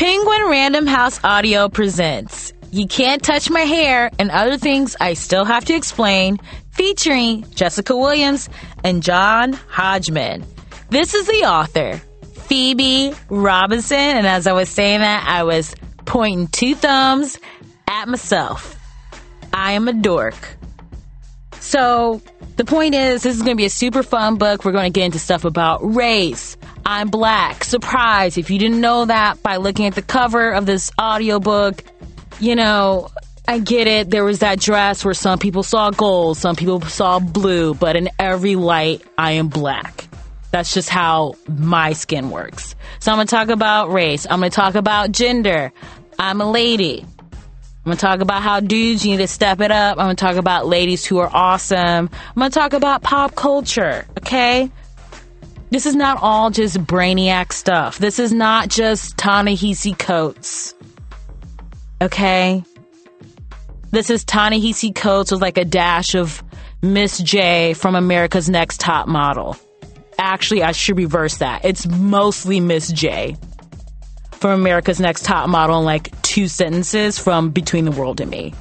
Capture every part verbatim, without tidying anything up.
Penguin Random House Audio presents You Can't Touch My Hair and Other Things I Still Have to Explain, featuring Jessica Williams and John Hodgman. This is the author, Phoebe Robinson, and as I was saying that, I was pointing two thumbs at myself. I am a dork. So, the point is, this is going to be a super fun book. We're going to get into stuff about race. I'm black. Surprise. If you didn't know that by looking at the cover of this audiobook, you know, I get it. There was that dress where some people saw gold, some people saw blue, but in every light, I am black. That's just how my skin works. So I'm going to talk about race. I'm going to talk about gender. I'm a lady. I'm going to talk about how dudes, you need to step it up. I'm going to talk about ladies who are awesome. I'm going to talk about pop culture, okay? This is not all just brainiac stuff. This is not just Ta-Nehisi Coates, okay? This is Ta-Nehisi Coates with like a dash of Miss J from America's Next Top Model. Actually, I should reverse that. It's mostly Miss J from America's Next Top Model in like two sentences from Between the World and Me.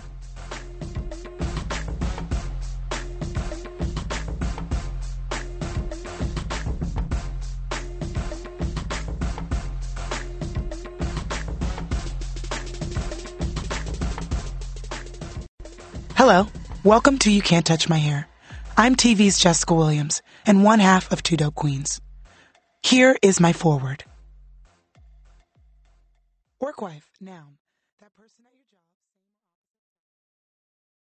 Hello, welcome to You Can't Touch My Hair. I'm T V's Jessica Williams, and one half of Two Dope Queens. Here is my foreword. Workwife, noun.